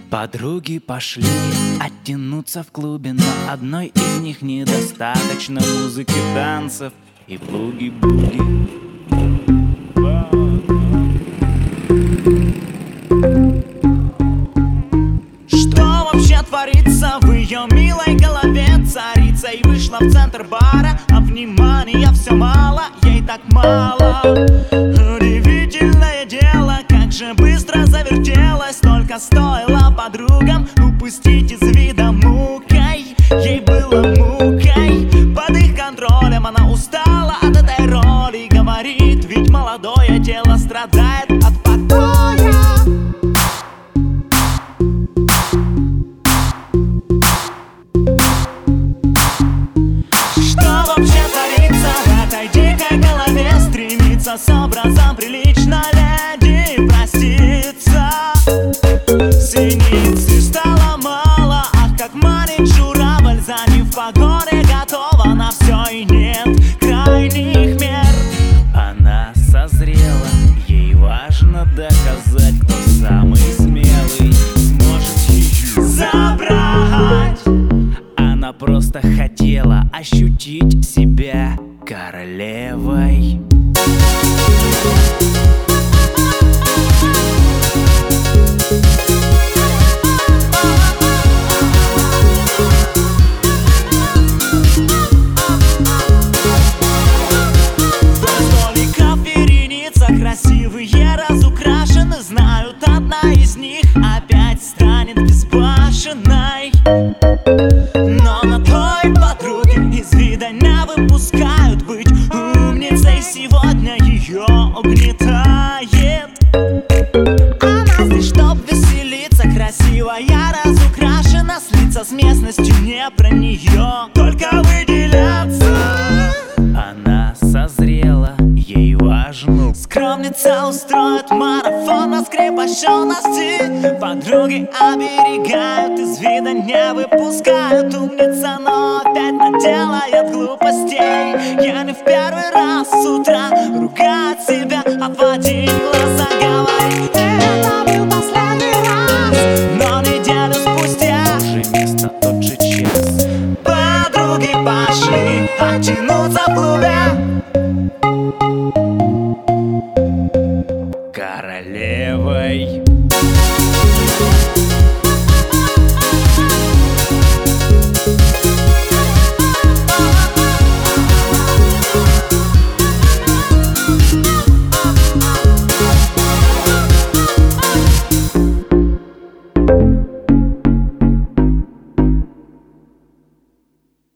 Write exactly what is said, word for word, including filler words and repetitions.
Подруги пошли оттянуться в клубе, но одной из них недостаточно музыки, танцев и буги-буги. Что вообще творится в ее милой голове? Царица и вышла в центр бара, а внимания все мало, ей так мало. Удивительное дело, как же быстро завертелось, только стоило подругам упустить из вида мукой. Ей было мукой, под их контролем она устала от этой роли. Говорит, ведь молодое тело страдает от покоя. Что вообще творится в этой дикой голове? Стремится с образом прилично леди проститься. Синицы стало мало, ах, как манит журавль, за ним в погоне готова на все и нет крайних мер. Она созрела, ей важно доказать, кто самый смелый сможет ее забрать. Она просто хотела ощутить себя королевой. Красивые разукрашены, знают, одна из них опять станет безбашенной. Но на той подруге из вида не выпускают, быть умницей сегодня ее угнетает. Она здесь чтоб веселиться, красивая, разукрашена, слиться с местностью не про нее, только выделяться. Она созрела, ей важно. Скромница устроит марафон на скрепощенности. Подруги оберегают, из вида не выпускают. Умница, но опять наделает глупостей. Я не в первый раз с утра ругает себя, отводит глаза, говорит, это был последний раз. Но неделю спустя уже место, тот же час. Подруги пошли оттянуться в клубе королевой.